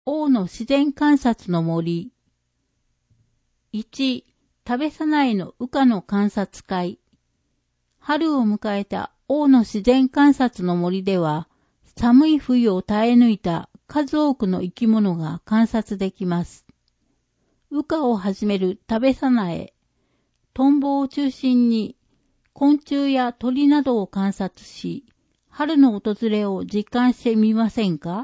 大野自然観察の森。1、食べさないの羽化の観察会。春を迎えた大野自然観察の森では、寒い冬を耐え抜いた数多くの生き物が観察できます。羽化を始める食べさない、トンボを中心に昆虫や鳥などを観察し、春の訪れを実感してみませんか？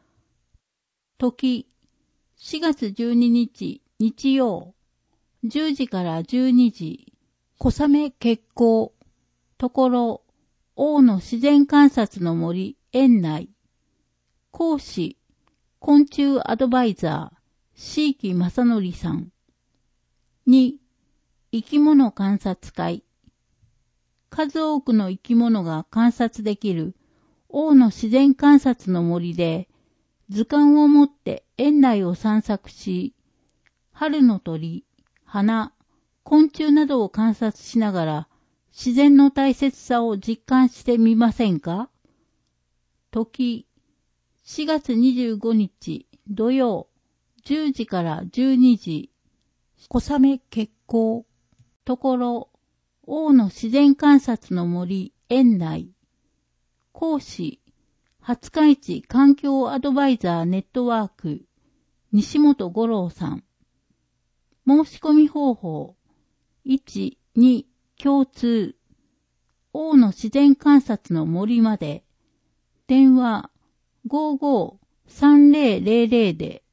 時、4月12日日曜、10時から12時、小雨決行、ところ、大野自然観察の森園内、講師、昆虫アドバイザー、椎木正則さん。2、生き物観察会。数多くの生き物が観察できる大野自然観察の森で、図鑑を持って園内を散策し、春の鳥、花、昆虫などを観察しながら、自然の大切さを実感してみませんか？時、4月25日土曜、10時から12時、小雨決行、ところ、大野自然観察の森園内、講師、廿日市環境アドバイザーネットワーク、西本五郎さん。申し込み方法、1、2、共通。大野自然観察の森まで。電話、55-3000で。